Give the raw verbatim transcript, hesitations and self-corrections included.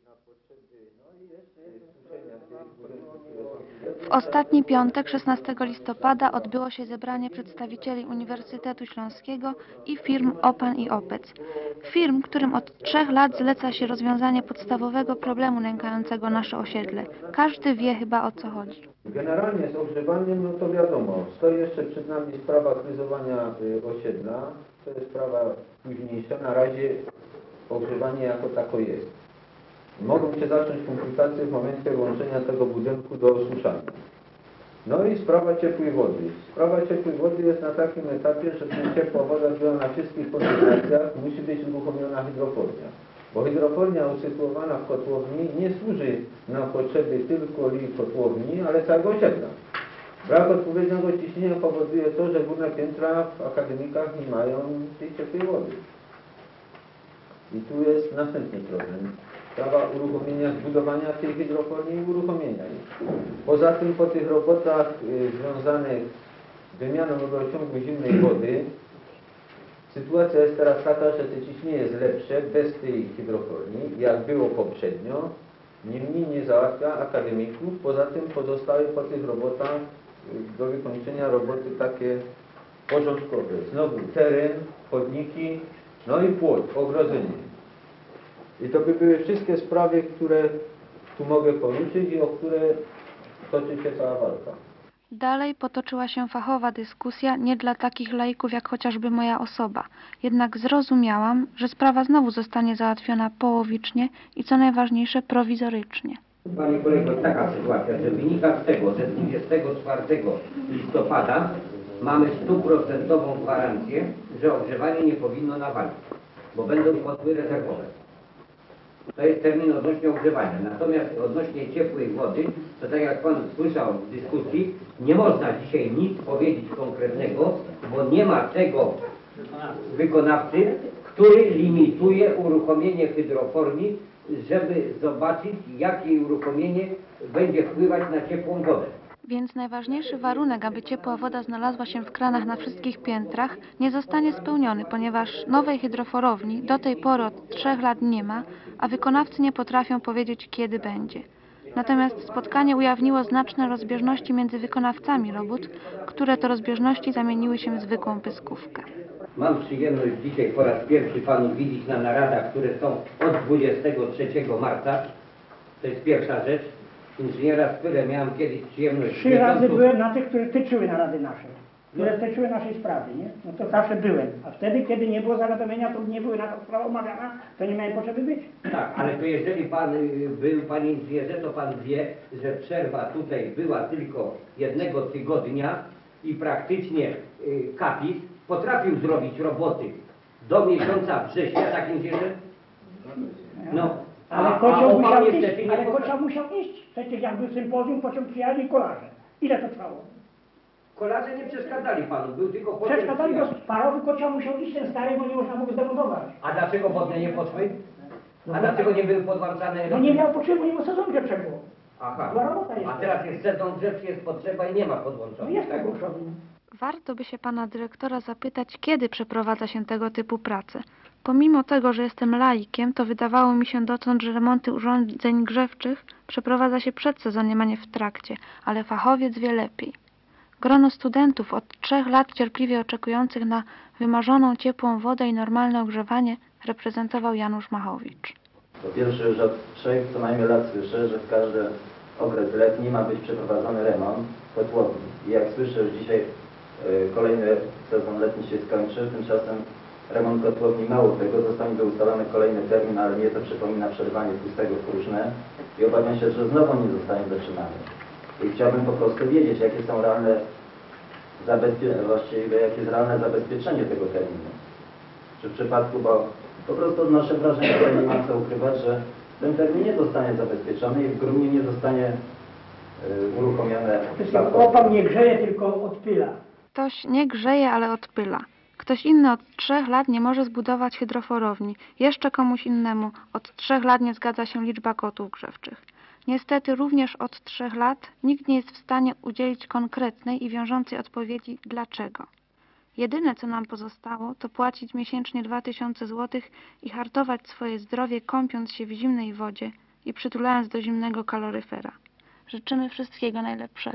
W ostatni piątek, szesnastego listopada, odbyło się zebranie przedstawicieli Uniwersytetu Śląskiego i firm OPAN i OPEC. Firm, którym od trzech lat zleca się rozwiązanie podstawowego problemu nękającego nasze osiedle. Każdy wie chyba, o co chodzi. Generalnie z ogrzewaniem, no to wiadomo, stoi jeszcze przed nami sprawa kryzowania osiedla. To jest sprawa późniejsza. Na razie ogrzewanie jako tako jest. Mogą się zacząć komplikacje w momencie łączenia tego budynku do osuszania. No i sprawa ciepłej wody. Sprawa ciepłej wody jest na takim etapie, że ta ciepła woda była na wszystkich koncentracjach, musi być uruchomiona hydrofornia. Bo hydrofornia usytuowana w kotłowni nie służy na potrzeby tylko li kotłowni, ale całego osiedla. Brak odpowiedniego ciśnienia powoduje to, że górne piętra w akademikach nie mają tej ciepłej wody. I tu jest następny problem. Sprawa uruchomienia, zbudowania tej hydroforni i uruchomienia jej. Poza tym po tych robotach y, związanych z wymianą rurociągu zimnej wody sytuacja jest teraz taka, że to ciśnienie jest lepsze bez tej hydroforni, jak było poprzednio. Niemniej nie załatwia akademików. Poza tym pozostały po tych robotach y, do wykończenia roboty takie porządkowe. Znowu teren, chodniki, no i płot, ogrodzenie. I to by były wszystkie sprawy, które tu mogę poruszyć i o które toczy się cała walka. Dalej potoczyła się fachowa dyskusja, nie dla takich laików jak chociażby moja osoba. Jednak zrozumiałam, że sprawa znowu zostanie załatwiona połowicznie i co najważniejsze prowizorycznie. Panie kolego, taka sytuacja, że wynika z tego, że dwudziestego czwartego listopada mamy stuprocentową gwarancję, że ogrzewanie nie powinno nawalić, bo będą kotły rezerwowe. To jest termin odnośnie ogrzewania. Natomiast odnośnie ciepłej wody, to tak jak Pan słyszał w dyskusji, nie można dzisiaj nic powiedzieć konkretnego, bo nie ma tego wykonawcy, który limituje uruchomienie hydroforni, żeby zobaczyć, jakie uruchomienie będzie wpływać na ciepłą wodę. Więc najważniejszy warunek, aby ciepła woda znalazła się w kranach na wszystkich piętrach, nie zostanie spełniony, ponieważ nowej hydroforowni do tej pory od trzech lat nie ma, a wykonawcy nie potrafią powiedzieć, kiedy będzie. Natomiast spotkanie ujawniło znaczne rozbieżności między wykonawcami robót, które to rozbieżności zamieniły się w zwykłą pyskówkę. Mam przyjemność dzisiaj po raz pierwszy Panów widzieć na naradach, które są od dwudziestego trzeciego marca. To jest pierwsza rzecz. Inżyniera Spyrę miałem kiedyś przyjemność... Trzy razy byłem na tych, które tyczyły narady nasze, które tyczyły naszej sprawy, nie? No to zawsze byłem. A wtedy, kiedy nie było zawiadomienia, to nie były na to sprawa omawiana, to nie miałem potrzeby być. Tak, ale to jeżeli Pan był, Panie Inżynierze, to Pan wie, że przerwa tutaj była tylko jednego tygodnia i praktycznie y, Kapis potrafił zrobić roboty do miesiąca września, tak Inżynierze? No. Ale A, kocioł a musiał iść, niestety nie ale potrafi. kocioł musiał iść. Przecież jak był sympozjum, pociąg przyjechali kolarze. Ile to trwało? Kolarze nie przeszkadzali Panu, był tylko pociąg Przeszkadzali, bo przyjazd. parowy kocioł musiał iść ten stary, bo nie można było zdemontować. A dlaczego wodne nie poszły? A dlaczego nie były podłączane? No nie miał potrzeby, nie było sezonu grzewczego. Aha, Była robota jeszcze. a teraz jest sezon grzewczy, jest potrzeba i nie ma No podłączonych. jest tak? tego przodu. Warto by się pana dyrektora zapytać, kiedy przeprowadza się tego typu prace. Pomimo tego, że jestem laikiem, to wydawało mi się dotąd, że remonty urządzeń grzewczych przeprowadza się przed sezonem, a nie w trakcie, ale fachowiec wie lepiej. Grono studentów od trzech lat cierpliwie oczekujących na wymarzoną ciepłą wodę i normalne ogrzewanie reprezentował Janusz Machowicz. Po pierwsze, już od trzech co najmniej lat słyszę, że w każdy okres letni ma być przeprowadzony remont kotłowni. I jak słyszę, już dzisiaj y, kolejny sezon letni się skończy, tymczasem remont kotłowni, mało tego, zostanie to ustalony kolejny termin, ale mnie to przypomina przerwanie pustego w próżne i obawiam się, że znowu nie zostanie dotrzymany. I chciałbym po prostu wiedzieć, jakie są realne zabezpieczenia, właściwie jakie jest realne zabezpieczenie tego terminu. Czy w przypadku, bo po prostu odnoszę wrażenie, że nie ma co ukrywać, że ten termin nie zostanie zabezpieczony i w gruncie nie zostanie y, uruchomione. Opan nie grzeje, tylko odpyla. Ktoś nie grzeje, ale odpyla. Ktoś inny od trzech lat nie może zbudować hydroforowni. Jeszcze komuś innemu od trzech lat nie zgadza się liczba kotłów grzewczych. Niestety również od trzech lat nikt nie jest w stanie udzielić konkretnej i wiążącej odpowiedzi dlaczego. Jedyne, co nam pozostało, to płacić miesięcznie dwa tysiące złotych i hartować swoje zdrowie, kąpiąc się w zimnej wodzie, i przytulając do zimnego kaloryfera. Życzymy wszystkiego najlepszego.